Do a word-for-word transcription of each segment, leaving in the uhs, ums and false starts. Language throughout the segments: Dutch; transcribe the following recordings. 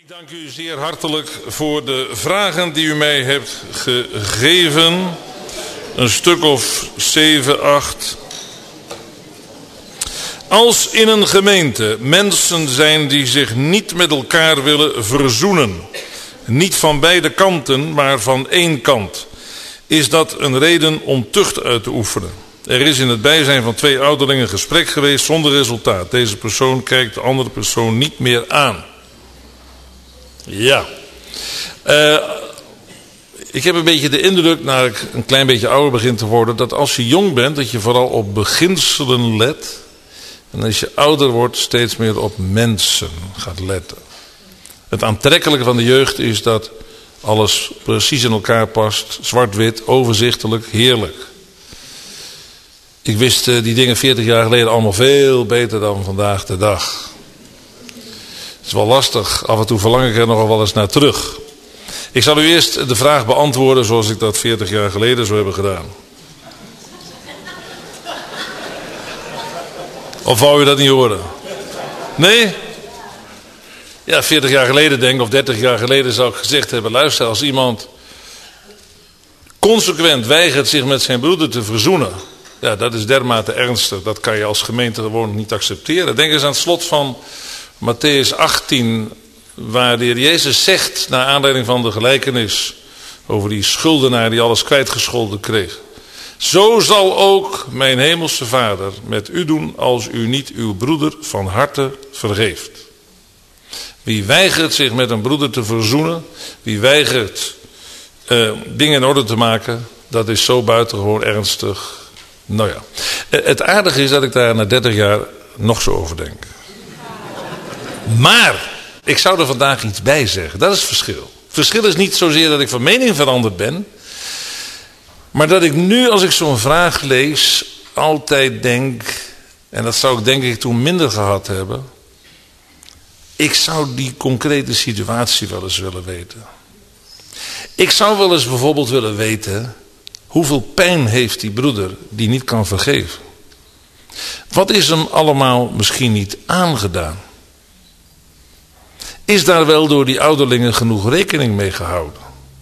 Ik dank u zeer hartelijk voor de vragen die u mij hebt gegeven. Een stuk of zeven, acht. Als in een gemeente mensen zijn die zich niet met elkaar willen verzoenen, niet van beide kanten, maar van één kant, is dat een reden om tucht uit te oefenen. Er is in het bijzijn van twee ouderlingen gesprek geweest zonder resultaat. Deze persoon kijkt de andere persoon niet meer aan. Ja. Uh, ik heb een beetje de indruk, naar ik een klein beetje ouder begin te worden, dat als je jong bent, dat je vooral op beginselen let. En als je ouder wordt, steeds meer op mensen gaat letten. Het aantrekkelijke van de jeugd is dat alles precies in elkaar past. Zwart-wit, overzichtelijk, heerlijk. Ik wist uh, die dingen veertig jaar geleden allemaal veel beter dan vandaag de dag. Het is wel lastig, af en toe verlang ik er nogal wel eens naar terug. Ik zal u eerst de vraag beantwoorden zoals ik dat veertig jaar geleden zou hebben gedaan. Of wou u dat niet horen? Nee? Ja, veertig jaar geleden denk ik, of dertig jaar geleden zou ik gezegd hebben, luister, als iemand consequent weigert zich met zijn broeder te verzoenen, ja, dat is dermate ernstig, dat kan je als gemeente gewoon niet accepteren. Denk eens aan het slot van Mattheüs achttien, waar de Heer Jezus zegt, naar aanleiding van de gelijkenis over die schuldenaar die alles kwijtgescholden kreeg. Zo zal ook mijn hemelse Vader met u doen als u niet uw broeder van harte vergeeft. Wie weigert zich met een broeder te verzoenen, wie weigert uh, dingen in orde te maken, dat is zo buitengewoon ernstig. Nou ja, het aardige is dat ik daar na dertig jaar nog zo over denk. Maar ik zou er vandaag iets bij zeggen. Dat is het verschil. Het verschil is niet zozeer dat ik van mening veranderd ben, maar dat ik nu als ik zo'n vraag lees altijd denk, en dat zou ik denk ik toen minder gehad hebben, ik zou die concrete situatie wel eens willen weten. Ik zou wel eens bijvoorbeeld willen weten, hoeveel pijn heeft die broeder die niet kan vergeven? Wat is hem allemaal misschien niet aangedaan? Is daar wel door die ouderlingen genoeg rekening mee gehouden?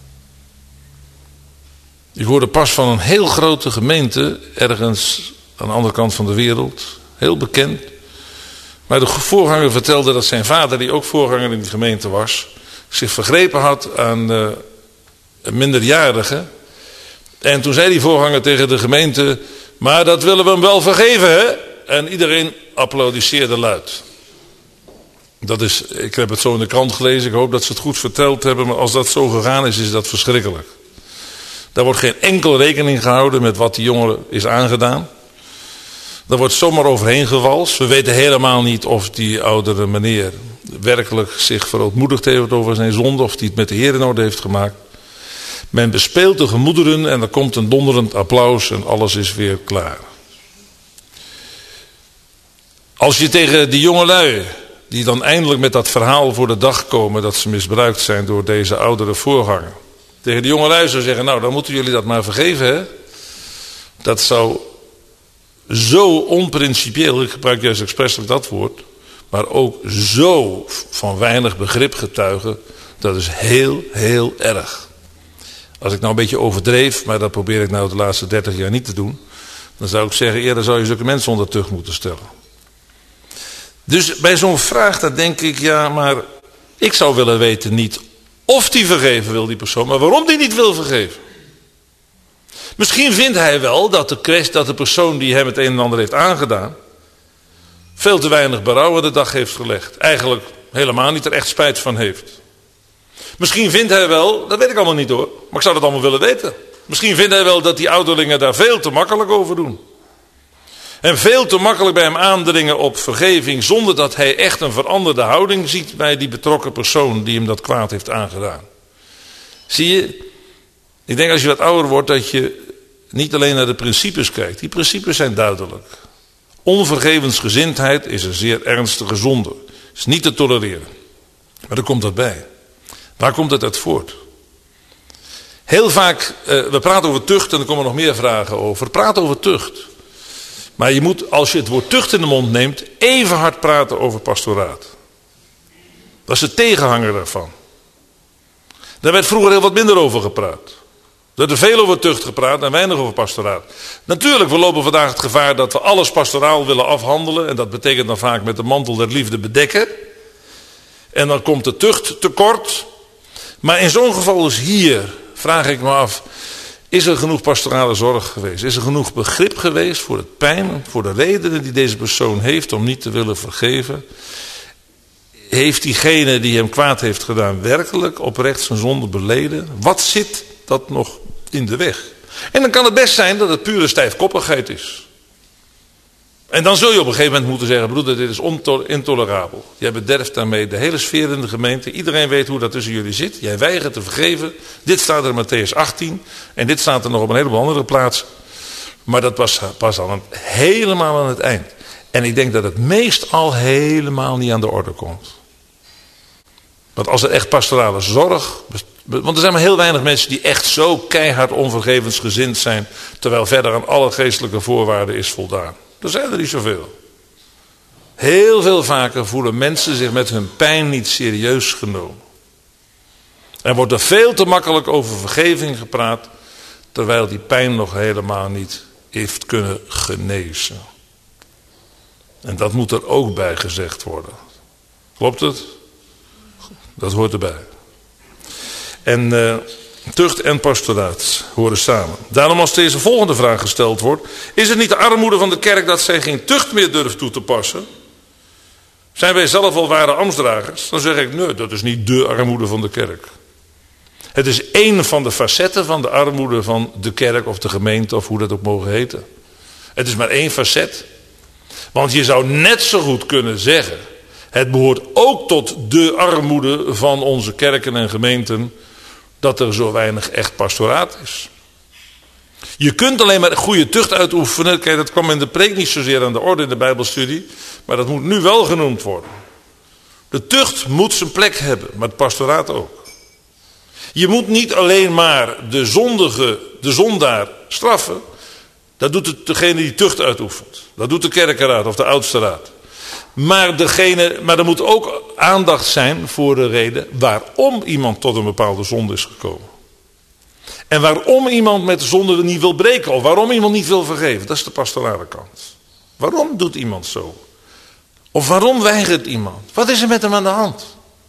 Ik hoorde pas van een heel grote gemeente, ergens aan de andere kant van de wereld, heel bekend. Maar de voorganger vertelde dat zijn vader, die ook voorganger in die gemeente was, zich vergrepen had aan uh, een minderjarige. En toen zei die voorganger tegen de gemeente, maar dat willen we hem wel vergeven, hè? En iedereen applaudisseerde luid. Dat is, ik heb het zo in de krant gelezen, ik hoop dat ze het goed verteld hebben, maar als dat zo gegaan is, is dat verschrikkelijk. Daar wordt geen enkel rekening gehouden met wat die jongen is aangedaan. Daar wordt zomaar overheen gewalst. We weten helemaal niet of die oudere meneer werkelijk zich verootmoedigd heeft over zijn zonde, of hij het met de Heer in orde heeft gemaakt. Men bespeelt de gemoederen en er komt een donderend applaus en alles is weer klaar. Als je tegen die jongelui, die dan eindelijk met dat verhaal voor de dag komen dat ze misbruikt zijn door deze oudere voorganger, tegen die jongelui zou zeggen, nou dan moeten jullie dat maar vergeven, hè? Dat zou zo onprincipieel, ik gebruik juist expresselijk dat woord, maar ook zo van weinig begrip getuigen, dat is heel, heel erg. Als ik nou een beetje overdreef, maar dat probeer ik nou de laatste dertig jaar niet te doen, dan zou ik zeggen, eerder zou je zulke mensen onder tucht moeten stellen. Dus bij zo'n vraag, dan denk ik, ja, maar ik zou willen weten niet of die vergeven wil, die persoon, maar waarom die niet wil vergeven. Misschien vindt hij wel dat de, kwestie, dat de persoon die hem het een en ander heeft aangedaan, veel te weinig berouw aan de dag heeft gelegd. Eigenlijk helemaal niet er echt spijt van heeft. Misschien vindt hij wel, dat weet ik allemaal niet hoor, maar ik zou dat allemaal willen weten. Misschien vindt hij wel dat die ouderlingen daar veel te makkelijk over doen. En veel te makkelijk bij hem aandringen op vergeving, zonder dat hij echt een veranderde houding ziet bij die betrokken persoon die hem dat kwaad heeft aangedaan. Zie je, ik denk als je wat ouder wordt dat je niet alleen naar de principes kijkt. Die principes zijn duidelijk. Onvergevensgezindheid is een zeer ernstige zonde. Is niet te tolereren. Maar er komt dat bij. Waar komt het uit voort? Heel vaak, uh, we praten over tucht en er komen nog meer vragen over. Praat over tucht. Maar je moet, als je het woord tucht in de mond neemt, even hard praten over pastoraat. Dat is de tegenhanger daarvan. Daar werd vroeger heel wat minder over gepraat. Er werd er veel over tucht gepraat en weinig over pastoraat. Natuurlijk, we lopen vandaag het gevaar dat we alles pastoraal willen afhandelen. En dat betekent dan vaak met de mantel der liefde bedekken. En dan komt de tucht tekort. Maar in zo'n geval is hier, vraag ik me af, is er genoeg pastorale zorg geweest? Is er genoeg begrip geweest voor het pijn, voor de redenen die deze persoon heeft om niet te willen vergeven? Heeft diegene die hem kwaad heeft gedaan werkelijk oprecht zijn zonde beleden? Wat zit dat nog in de weg? En dan kan het best zijn dat het pure stijfkoppigheid is. En dan zul je op een gegeven moment moeten zeggen, broeder, dit is intolerabel. Jij bederft daarmee de hele sfeer in de gemeente. Iedereen weet hoe dat tussen jullie zit. Jij weigert te vergeven. Dit staat er in Mattheüs achttien. En dit staat er nog op een heleboel andere plaatsen. Maar dat was pas al helemaal aan het eind. En ik denk dat het meestal helemaal niet aan de orde komt. Want als er echt pastorale zorg... Want er zijn maar heel weinig mensen die echt zo keihard onvergevensgezind zijn, terwijl verder aan alle geestelijke voorwaarden is voldaan. Er zijn er niet zoveel. Heel veel vaker voelen mensen zich met hun pijn niet serieus genomen. Er wordt er veel te makkelijk over vergeving gepraat, terwijl die pijn nog helemaal niet heeft kunnen genezen. En dat moet er ook bij gezegd worden. Klopt het? Dat hoort erbij. En uh, tucht en pastoraat horen samen. Daarom als deze volgende vraag gesteld wordt, is het niet de armoede van de kerk dat zij geen tucht meer durft toe te passen? Zijn wij zelf al ware ambtsdragers? Dan zeg ik, nee, dat is niet de armoede van de kerk. Het is één van de facetten van de armoede van de kerk of de gemeente of hoe dat ook mogen heten. Het is maar één facet. Want je zou net zo goed kunnen zeggen, het behoort ook tot de armoede van onze kerken en gemeenten, dat er zo weinig echt pastoraat is. Je kunt alleen maar goede tucht uitoefenen. Kijk, dat kwam in de preek niet zozeer aan de orde in de Bijbelstudie, maar dat moet nu wel genoemd worden. De tucht moet zijn plek hebben, maar het pastoraat ook. Je moet niet alleen maar de zondige, de zondaar straffen. Dat doet het degene die tucht uitoefent. Dat doet de kerkenraad of de oudste raad. Maar, degene, maar er moet ook aandacht zijn voor de reden waarom iemand tot een bepaalde zonde is gekomen. En waarom iemand met de zonde niet wil breken of waarom iemand niet wil vergeven. Dat is de pastorale kant. Waarom doet iemand zo? Of waarom weigert iemand? Wat is er met hem aan de hand?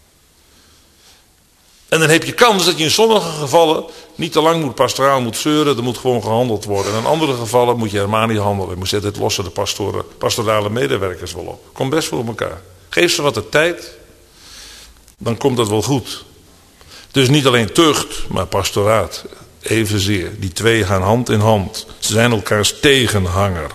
En dan heb je kans dat je in sommige gevallen niet te lang moet pastoraal moet zeuren. Er moet gewoon gehandeld worden. En in andere gevallen moet je helemaal niet handelen. Je moet zeggen, dit lossen de pastoren, pastorale medewerkers wel op. Komt best voor elkaar. Geef ze wat de tijd. Dan komt dat wel goed. Dus niet alleen tucht, maar pastoraat. Evenzeer. Die twee gaan hand in hand. Ze zijn elkaars tegenhanger.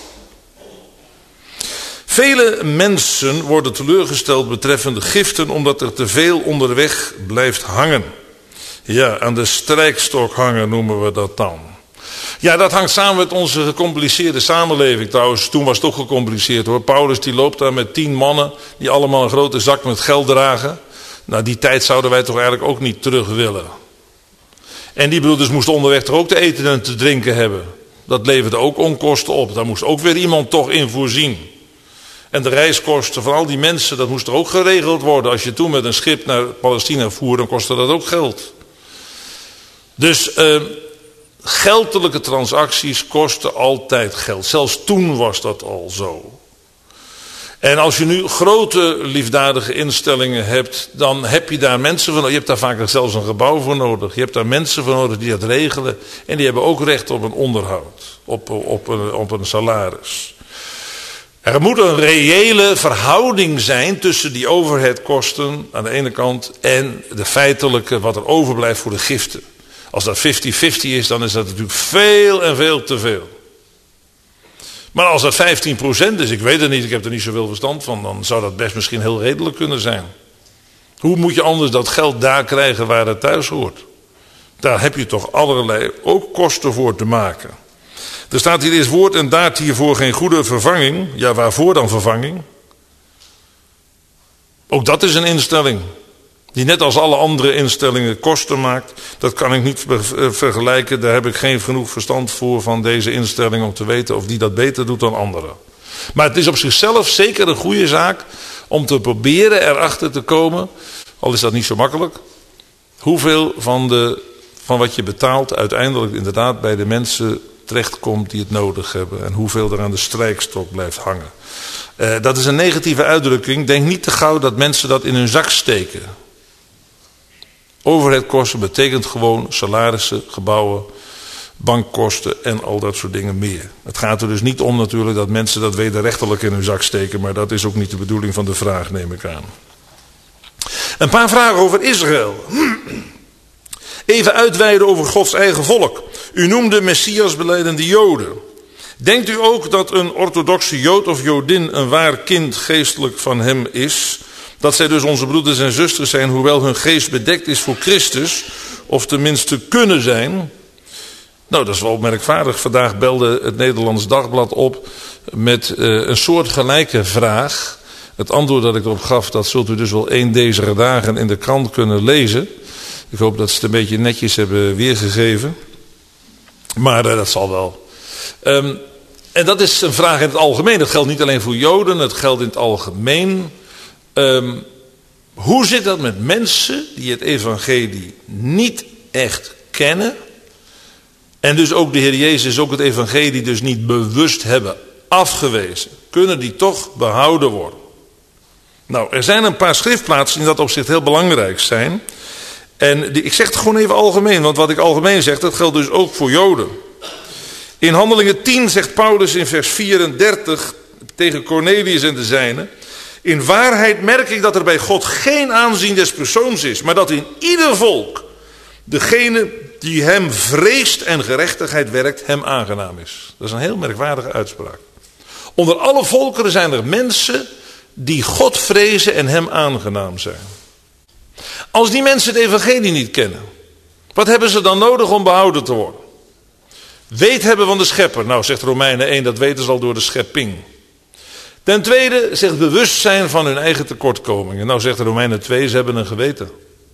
Vele mensen worden teleurgesteld betreffende giften omdat er te veel onderweg blijft hangen. Ja, aan de strijkstok hangen noemen we dat dan. Ja, dat hangt samen met onze gecompliceerde samenleving trouwens. Toen was het ook gecompliceerd hoor. Paulus die loopt daar met tien mannen die allemaal een grote zak met geld dragen. Nou, die tijd zouden wij toch eigenlijk ook niet terug willen. En die broeders moesten onderweg toch ook te eten en te drinken hebben. Dat leverde ook onkosten op. Daar moest ook weer iemand toch in voorzien. En de reiskosten van al die mensen, dat moest er ook geregeld worden. Als je toen met een schip naar Palestina voer, dan kostte dat ook geld. Dus uh, geldelijke transacties kosten altijd geld. Zelfs toen was dat al zo. En als je nu grote liefdadige instellingen hebt, dan heb je daar mensen van, je hebt daar vaak zelfs een gebouw voor nodig. Je hebt daar mensen voor nodig die dat regelen. En die hebben ook recht op een onderhoud, op, op, een, op een salaris. Er moet een reële verhouding zijn tussen die overheadkosten aan de ene kant en de feitelijke wat er overblijft voor de giften. Als dat vijftig vijftig is, dan is dat natuurlijk veel en veel te veel. Maar als dat vijftien procent is, ik weet het niet, ik heb er niet zoveel verstand van, dan zou dat best misschien heel redelijk kunnen zijn. Hoe moet je anders dat geld daar krijgen waar het thuis hoort? Daar heb je toch allerlei ook kosten voor te maken. Er staat hier eens woord en daad hiervoor geen goede vervanging. Ja, waarvoor dan vervanging? Ook dat is een instelling. Die net als alle andere instellingen kosten maakt. Dat kan ik niet vergelijken. Daar heb ik geen genoeg verstand voor van deze instelling om te weten of die dat beter doet dan anderen. Maar het is op zichzelf zeker een goede zaak om te proberen erachter te komen, al is dat niet zo makkelijk, hoeveel van, de, van wat je betaalt uiteindelijk inderdaad bij de mensen terechtkomt die het nodig hebben. En hoeveel er aan de strijkstok blijft hangen. Uh, dat is een negatieve uitdrukking. Denk niet te gauw dat mensen dat in hun zak steken. Overheidkosten betekent gewoon salarissen, gebouwen, bankkosten en al dat soort dingen meer. Het gaat er dus niet om natuurlijk dat mensen dat wederrechtelijk in hun zak steken. Maar dat is ook niet de bedoeling van de vraag, neem ik aan. Een paar vragen over Israël. Even uitweiden over Gods eigen volk. U noemde Messias belijdende Joden. Denkt u ook dat een orthodoxe Jood of Jodin een waar kind geestelijk van hem is? Dat zij dus onze broeders en zusters zijn, hoewel hun geest bedekt is voor Christus, of tenminste kunnen zijn? Nou, dat is wel merkwaardig. Vandaag belde het Nederlands Dagblad op met uh, een soortgelijke vraag. Het antwoord dat ik erop gaf, dat zult u dus wel één deze dagen in de krant kunnen lezen. Ik hoop dat ze het een beetje netjes hebben weergegeven. Maar uh, dat zal wel. Um, en dat is een vraag in het algemeen. Dat geldt niet alleen voor Joden, het geldt in het algemeen. Um, hoe zit dat met mensen die het evangelie niet echt kennen? En dus ook de Heer Jezus, ook het evangelie dus niet bewust hebben afgewezen. Kunnen die toch behouden worden? Nou, er zijn een paar schriftplaatsen die in dat opzicht heel belangrijk zijn. En die, ik zeg het gewoon even algemeen, want wat ik algemeen zeg, dat geldt dus ook voor Joden. In Handelingen tien zegt Paulus in vers vierendertig tegen Cornelius en de zijnen: in waarheid merk ik dat er bij God geen aanzien des persoons is, maar dat in ieder volk degene die hem vreest en gerechtigheid werkt, hem aangenaam is. Dat is een heel merkwaardige uitspraak. Onder alle volkeren zijn er mensen die God vrezen en hem aangenaam zijn. Als die mensen het evangelie niet kennen, wat hebben ze dan nodig om behouden te worden? Weet hebben van de schepper. Nou, zegt Romeinen één, dat weten ze al door de schepping. Ten tweede zegt bewustzijn van hun eigen tekortkomingen. Nou, zegt Romeinen twee, ze hebben een geweten.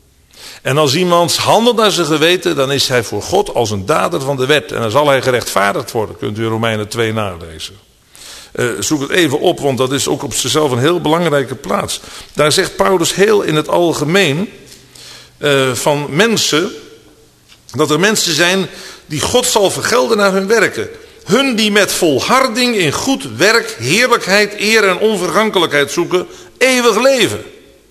En als iemand handelt naar zijn geweten, dan is hij voor God als een dader van de wet. En dan zal hij gerechtvaardigd worden. Kunt u Romeinen twee nalezen. Uh, zoek het even op, want dat is ook op zichzelf een heel belangrijke plaats. Daar zegt Paulus heel in het algemeen uh, van mensen, dat er mensen zijn die God zal vergelden naar hun werken. Hun die met volharding in goed werk, heerlijkheid, eer en onvergankelijkheid zoeken, eeuwig leven.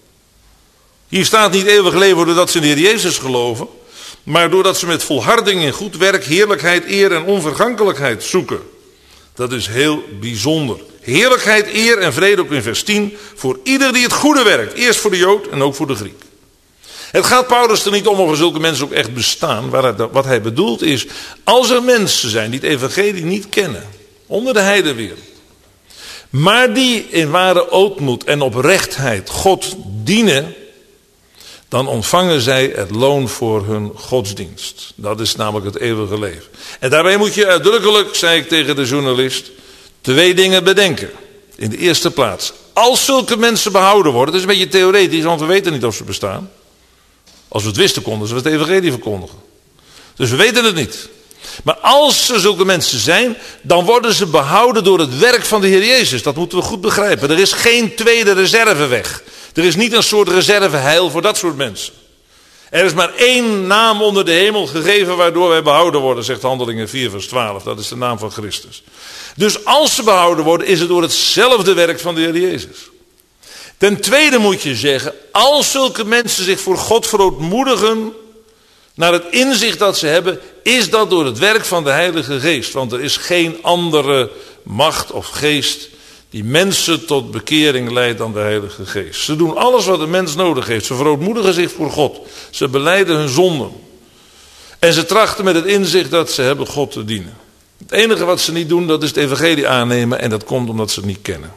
Hier staat niet eeuwig leven doordat ze in de Heer Jezus geloven, maar doordat ze met volharding in goed werk, heerlijkheid, eer en onvergankelijkheid zoeken. Dat is heel bijzonder. Heerlijkheid, eer en vrede, ook in vers tien, voor ieder die het goede werkt. Eerst voor de Jood en ook voor de Griek. Het gaat Paulus er niet om of er zulke mensen ook echt bestaan. Wat hij bedoelt is, als er mensen zijn die het evangelie niet kennen, onder de heidenwereld, maar die in ware ootmoed en oprechtheid God dienen, dan ontvangen zij het loon voor hun godsdienst. Dat is namelijk het eeuwige leven. En daarbij moet je uitdrukkelijk, zei ik tegen de journalist, twee dingen bedenken. In de eerste plaats, als zulke mensen behouden worden, het is een beetje theoretisch, want we weten niet of ze bestaan. Als we het wisten, konden ze het evangelie verkondigen. Dus we weten het niet. Maar als er zulke mensen zijn, dan worden ze behouden door het werk van de Heer Jezus. Dat moeten we goed begrijpen. Er is geen tweede reserveweg. Er is niet een soort reserveheil voor dat soort mensen. Er is maar één naam onder de hemel gegeven waardoor wij behouden worden, zegt Handelingen vier vers twaalf. Dat is de naam van Christus. Dus als ze behouden worden, is het door hetzelfde werk van de Heer Jezus. Ten tweede moet je zeggen, als zulke mensen zich voor God verootmoedigen, naar het inzicht dat ze hebben, is dat door het werk van de Heilige Geest. Want er is geen andere macht of geest die mensen tot bekering leidt dan de Heilige Geest. Ze doen alles wat een mens nodig heeft. Ze verootmoedigen zich voor God. Ze belijden hun zonden. En ze trachten met het inzicht dat ze hebben God te dienen. Het enige wat ze niet doen, dat is het evangelie aannemen. En dat komt omdat ze het niet kennen.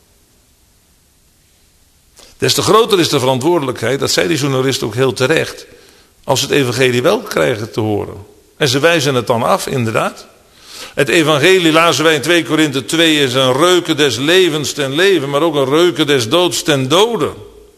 Des te groter is de verantwoordelijkheid, dat zei die journalist ook heel terecht, als ze het evangelie wel krijgen te horen. En ze wijzen het dan af, inderdaad. Het evangelie, lazen wij in twee Korinthe twee, is een reuken des levens ten leven, maar ook een reuken des doods ten dode.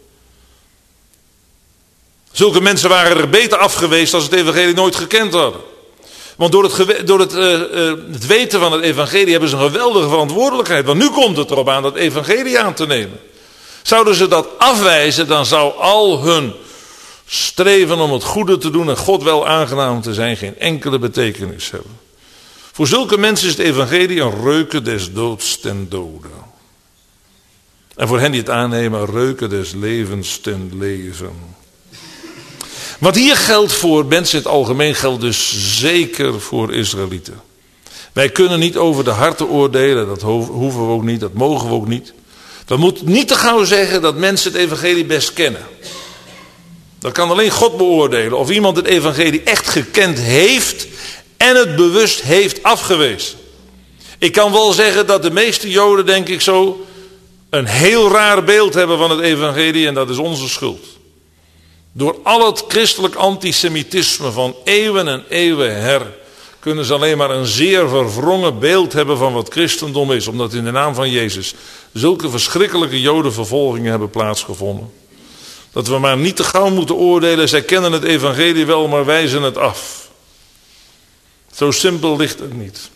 Zulke mensen waren er beter af geweest als het evangelie nooit gekend hadden. Want door, het, door het, uh, uh, het weten van het evangelie hebben ze een geweldige verantwoordelijkheid. Want nu komt het erop aan dat evangelie aan te nemen. Zouden ze dat afwijzen, dan zou al hun streven om het goede te doen en God wel aangenaam te zijn geen enkele betekenis hebben. Voor zulke mensen is het evangelie een reuken des doods ten dode. En voor hen die het aannemen, een reuken des levens ten leven. Wat hier geldt voor mensen in het algemeen, geldt dus zeker voor Israëlieten. Wij kunnen niet over de harten oordelen, dat hoeven we ook niet, dat mogen we ook niet. We moeten niet te gauw zeggen dat mensen het evangelie best kennen. Dat kan alleen God beoordelen of iemand het evangelie echt gekend heeft en het bewust heeft afgewezen. Ik kan wel zeggen dat de meeste Joden, denk ik zo, een heel raar beeld hebben van het evangelie en dat is onze schuld. Door al het christelijk antisemitisme van eeuwen en eeuwen her kunnen ze alleen maar een zeer verwrongen beeld hebben van wat christendom is. Omdat in de naam van Jezus zulke verschrikkelijke jodenvervolgingen hebben plaatsgevonden. Dat we maar niet te gauw moeten oordelen, zij kennen het evangelie wel, maar wijzen het af. Zo simpel ligt het niet.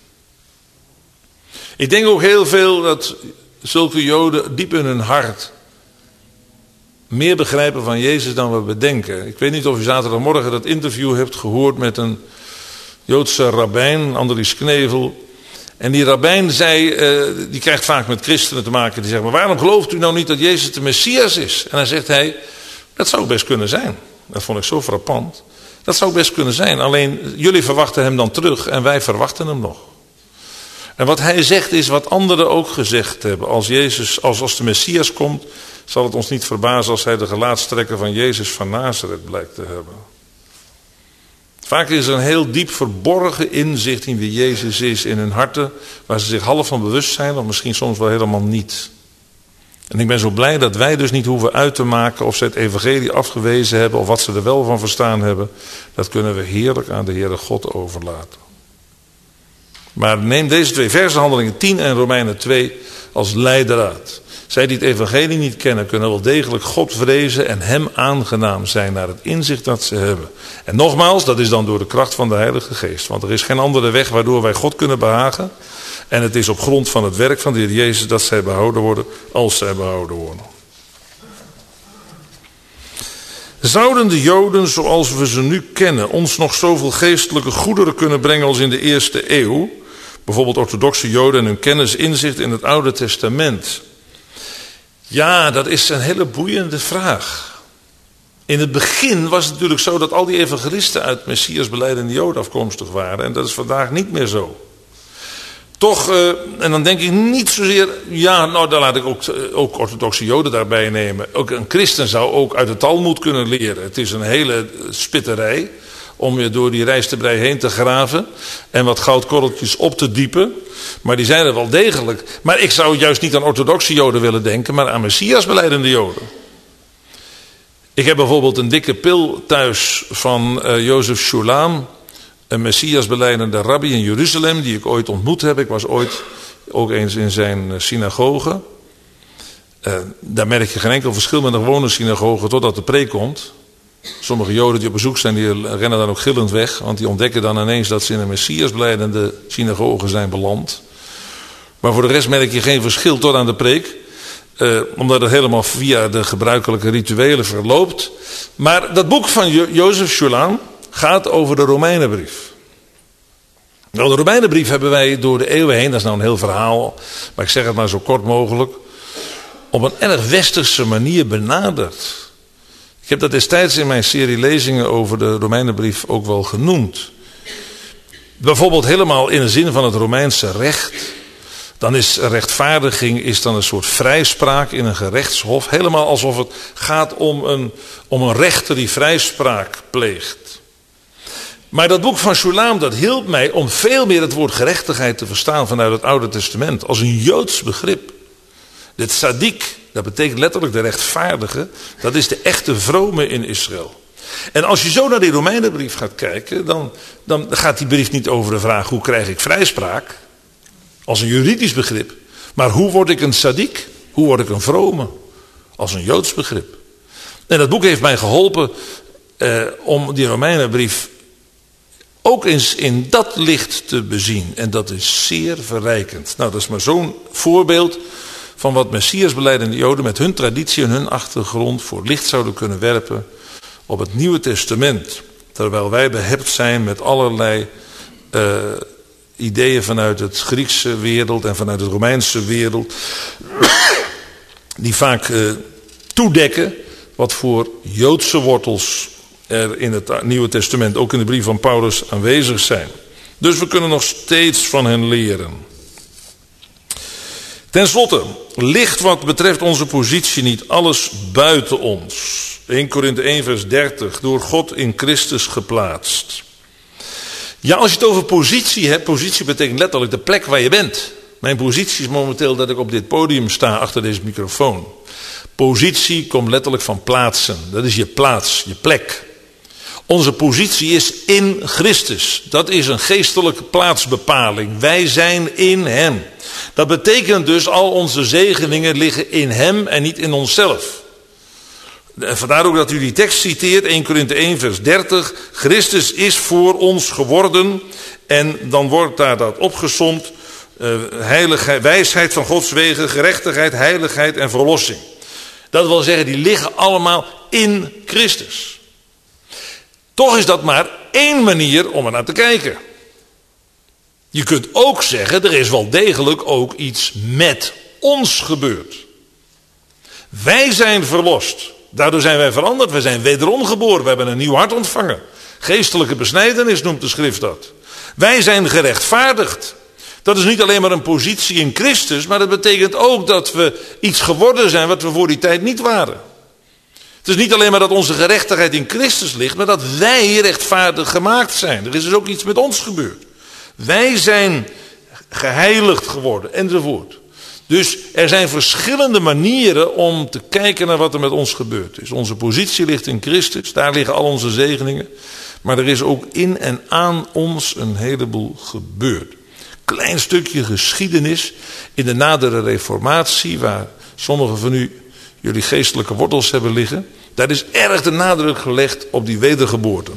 Ik denk ook heel veel dat zulke Joden diep in hun hart meer begrijpen van Jezus dan we bedenken. Ik weet niet of u zaterdagmorgen dat interview hebt gehoord met een Joodse rabbijn, Andries Knevel. En die rabbijn zei, uh, die krijgt vaak met christenen te maken. Die zegt, maar waarom gelooft u nou niet dat Jezus de Messias is? En dan zegt hij, dat zou best kunnen zijn. Dat vond ik zo frappant. Dat zou best kunnen zijn. Alleen jullie verwachten hem dan terug en wij verwachten hem nog. En wat hij zegt is wat anderen ook gezegd hebben. Als Jezus, als, als de Messias komt, zal het ons niet verbazen als hij de gelaatstrekken van Jezus van Nazareth blijkt te hebben. Vaak is er een heel diep verborgen inzicht in wie Jezus is in hun harten, waar ze zich half van bewust zijn, of misschien soms wel helemaal niet. En ik ben zo blij dat wij dus niet hoeven uit te maken of ze het evangelie afgewezen hebben, of wat ze er wel van verstaan hebben. Dat kunnen we heerlijk aan de Heere God overlaten. Maar neem deze twee versen, Handelingen tien en Romeinen twee, als leidraad. Zij die het evangelie niet kennen, kunnen wel degelijk God vrezen en hem aangenaam zijn naar het inzicht dat ze hebben. En nogmaals, dat is dan door de kracht van de Heilige Geest. Want er is geen andere weg waardoor wij God kunnen behagen. En het is op grond van het werk van de Heer Jezus dat zij behouden worden, als zij behouden worden. Zouden de Joden zoals we ze nu kennen ons nog zoveel geestelijke goederen kunnen brengen als in de eerste eeuw? Bijvoorbeeld orthodoxe Joden en hun kennis, inzicht in het Oude Testament. Ja, dat is een hele boeiende vraag. In het begin was het natuurlijk zo dat al die evangelisten uit Messias belijdende Joden afkomstig waren. En dat is vandaag niet meer zo. Toch, uh, en dan denk ik niet zozeer, ja, nou dan laat ik ook, ook orthodoxe Joden daarbij nemen. Ook een christen zou ook uit de Talmoed kunnen leren. Het is een hele spitterij om je door die rijstenbrei heen te graven en wat goudkorreltjes op te diepen. Maar die zijn er wel degelijk. Maar ik zou juist niet aan orthodoxe Joden willen denken, maar aan Messias belijdende Joden. Ik heb bijvoorbeeld een dikke pil thuis van uh, Jozef Shulam, een Messias belijdende rabbi in Jeruzalem, die ik ooit ontmoet heb. Ik was ooit ook eens in zijn synagoge. Uh, daar merk je geen enkel verschil met een gewone synagoge totdat de preek komt. Sommige Joden die op bezoek zijn, die rennen dan ook gillend weg. Want die ontdekken dan ineens dat ze in een Messias belijdende synagoge zijn beland. Maar voor de rest merk je geen verschil tot aan de preek. Uh, omdat het helemaal via de gebruikelijke rituelen verloopt. Maar dat boek van jo- Jozef Shulam gaat over de Romeinenbrief. Nou, de Romeinenbrief hebben wij door de eeuwen heen, dat is nou een heel verhaal, maar ik zeg het maar zo kort mogelijk, op een erg westerse manier benaderd. Ik heb dat destijds in mijn serie lezingen over de Romeinenbrief ook wel genoemd. Bijvoorbeeld helemaal in de zin van het Romeinse recht. Dan is rechtvaardiging is dan een soort vrijspraak in een gerechtshof. Helemaal alsof het gaat om een, om een rechter die vrijspraak pleegt. Maar dat boek van Shulam, dat hielp mij om veel meer het woord gerechtigheid te verstaan vanuit het Oude Testament. Als een Joods begrip. De tzaddik, dat betekent letterlijk de rechtvaardige. Dat is de echte vrome in Israël. En als je zo naar die Romeinenbrief gaat kijken, dan, dan gaat die brief niet over de vraag hoe krijg ik vrijspraak. Als een juridisch begrip. Maar hoe word ik een tzaddik? Hoe word ik een vrome? Als een Joods begrip. En dat boek heeft mij geholpen eh, om die Romeinenbrief ook eens in dat licht te bezien. En dat is zeer verrijkend. Nou, dat is maar zo'n voorbeeld van wat Messiasbelijdende Joden met hun traditie en hun achtergrond voor licht zouden kunnen werpen op het Nieuwe Testament. Terwijl wij behept zijn met allerlei uh, ideeën vanuit het Griekse wereld en vanuit het Romeinse wereld. Die vaak uh, toedekken wat voor Joodse wortels er in het Nieuwe Testament, ook in de brief van Paulus, aanwezig zijn. Dus we kunnen nog steeds van hen leren. Ten slotte, ligt wat betreft onze positie niet alles buiten ons? Eerste Korinthe één vers dertig, door God in Christus geplaatst. Ja, als je het over positie hebt, positie betekent letterlijk de plek waar je bent. Mijn positie is momenteel dat ik op dit podium sta achter deze microfoon. Positie komt letterlijk van plaatsen. Dat is je plaats, je plek. Onze positie is in Christus. Dat is een geestelijke plaatsbepaling. Wij zijn in Hem. Dat betekent dus al onze zegeningen liggen in Hem en niet in onszelf. Vandaar ook dat u die tekst citeert, Eerste Korinthe één vers dertig. Christus is voor ons geworden. En dan wordt daar dat opgesomd. Uh, heiligheid, wijsheid van Gods wegen, gerechtigheid, heiligheid en verlossing. Dat wil zeggen, die liggen allemaal in Christus. Toch is dat maar één manier om er naar te kijken. Je kunt ook zeggen, er is wel degelijk ook iets met ons gebeurd. Wij zijn verlost. Daardoor zijn wij veranderd. We zijn wederom geboren. We hebben een nieuw hart ontvangen. Geestelijke besnijdenis noemt de schrift dat. Wij zijn gerechtvaardigd. Dat is niet alleen maar een positie in Christus, maar dat betekent ook dat we iets geworden zijn wat we voor die tijd niet waren. Het is niet alleen maar dat onze gerechtigheid in Christus ligt, maar dat wij rechtvaardig gemaakt zijn. Er is dus ook iets met ons gebeurd. Wij zijn geheiligd geworden enzovoort. Dus er zijn verschillende manieren om te kijken naar wat er met ons gebeurd is. Onze positie ligt in Christus, daar liggen al onze zegeningen. Maar er is ook in en aan ons een heleboel gebeurd. Klein stukje geschiedenis in de nadere reformatie, waar sommigen van u jullie geestelijke wortels hebben liggen. Daar is erg de nadruk gelegd op die wedergeboorte.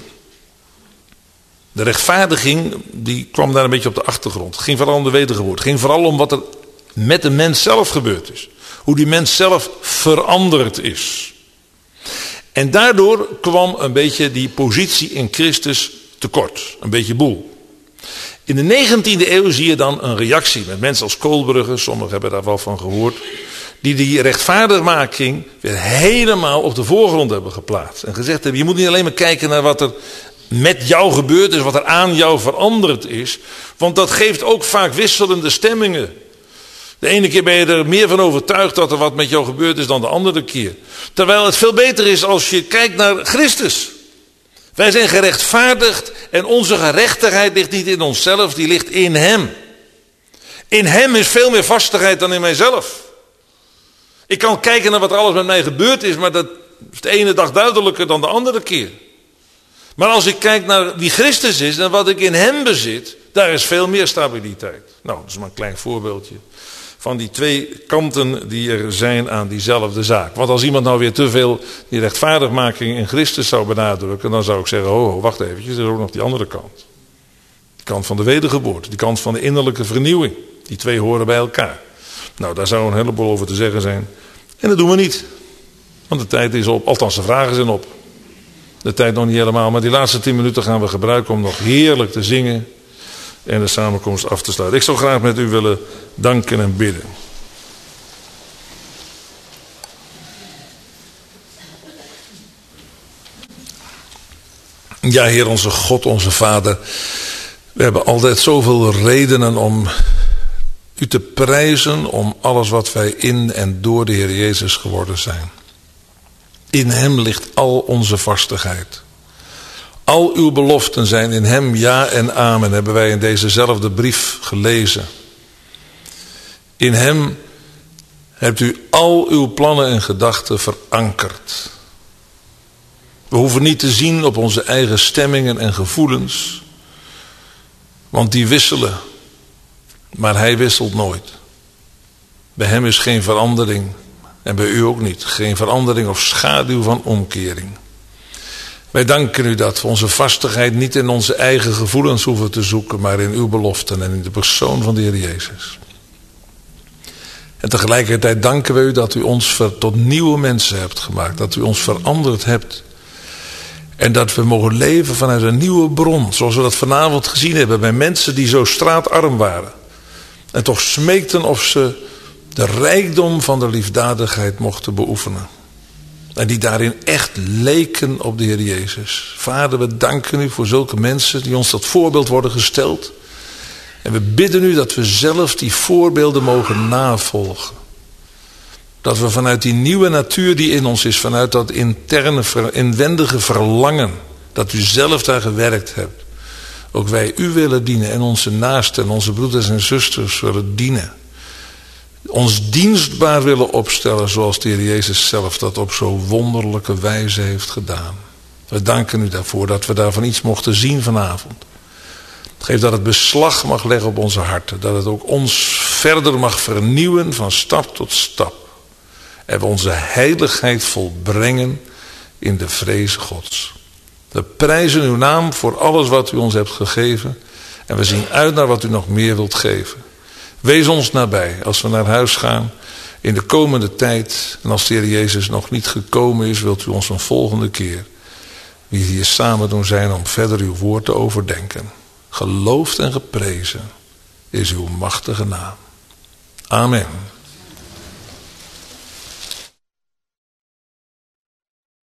De rechtvaardiging die kwam daar een beetje op de achtergrond. Het ging vooral om de wedergeboorte. Het ging vooral om wat er met de mens zelf gebeurd is. Hoe die mens zelf veranderd is. En daardoor kwam een beetje die positie in Christus tekort. Een beetje boel. In de negentiende eeuw zie je dan een reactie met mensen als Koolbrugge, sommigen hebben daar wel van gehoord, die die rechtvaardigmaking weer helemaal op de voorgrond hebben geplaatst. En gezegd hebben, je moet niet alleen maar kijken naar wat er met jou gebeurd is, wat er aan jou veranderd is, want dat geeft ook vaak wisselende stemmingen. De ene keer ben je er meer van overtuigd dat er wat met jou gebeurd is dan de andere keer. Terwijl het veel beter is als je kijkt naar Christus. Wij zijn gerechtvaardigd en onze gerechtigheid ligt niet in onszelf, die ligt in Hem. In Hem is veel meer vastigheid dan in mijzelf. Ik kan kijken naar wat er alles met mij gebeurd is, maar dat is de ene dag duidelijker dan de andere keer. Maar als ik kijk naar wie Christus is en wat ik in Hem bezit, daar is veel meer stabiliteit. Nou, dat is maar een klein voorbeeldje van die twee kanten die er zijn aan diezelfde zaak. Want als iemand nou weer te veel die rechtvaardigmaking in Christus zou benadrukken, dan zou ik zeggen, oh, oh wacht eventjes, er is ook nog die andere kant. Die kant van de wedergeboorte, die kant van de innerlijke vernieuwing. Die twee horen bij elkaar. Nou, daar zou een heleboel over te zeggen zijn. En dat doen we niet. Want de tijd is op, althans de vragen zijn op. De tijd nog niet helemaal, maar die laatste tien minuten gaan we gebruiken om nog heerlijk te zingen en de samenkomst af te sluiten. Ik zou graag met u willen danken en bidden. Ja, Heer onze God, onze Vader, we hebben altijd zoveel redenen om u te prijzen om alles wat wij in en door de Heer Jezus geworden zijn. In Hem ligt al onze vastigheid. Al uw beloften zijn in Hem ja en amen, hebben wij in dezezelfde brief gelezen. In Hem hebt u al uw plannen en gedachten verankerd. We hoeven niet te zien op onze eigen stemmingen en gevoelens, want die wisselen, maar Hij wisselt nooit. Bij Hem is geen verandering en bij u ook niet. Geen verandering of schaduw van omkering. Wij danken u dat we onze vastigheid niet in onze eigen gevoelens hoeven te zoeken, maar in uw beloften en in de persoon van de Heer Jezus. En tegelijkertijd danken we u dat u ons ver, tot nieuwe mensen hebt gemaakt. Dat u ons veranderd hebt. En dat we mogen leven vanuit een nieuwe bron. Zoals we dat vanavond gezien hebben bij mensen die zo straatarm waren. En toch smeekten of ze de rijkdom van de liefdadigheid mochten beoefenen. En die daarin echt leken op de Heer Jezus. Vader, we danken u voor zulke mensen die ons tot voorbeeld worden gesteld. En we bidden u dat we zelf die voorbeelden mogen navolgen. Dat we vanuit die nieuwe natuur die in ons is, vanuit dat interne, inwendige verlangen, dat u zelf daar gewerkt hebt, ook wij u willen dienen en onze naasten en onze broeders en zusters willen dienen. Ons dienstbaar willen opstellen zoals de Heer Jezus zelf dat op zo wonderlijke wijze heeft gedaan. We danken u daarvoor dat we daarvan iets mochten zien vanavond. Geef dat het beslag mag leggen op onze harten. Dat het ook ons verder mag vernieuwen van stap tot stap. En we onze heiligheid volbrengen in de vreze Gods. We prijzen uw naam voor alles wat u ons hebt gegeven. En we zien uit naar wat u nog meer wilt geven. Wees ons nabij als we naar huis gaan in de komende tijd. En als de Heer Jezus nog niet gekomen is, wilt u ons een volgende keer weer hier samen doen zijn om verder uw woord te overdenken. Geloofd en geprezen is uw machtige naam. Amen.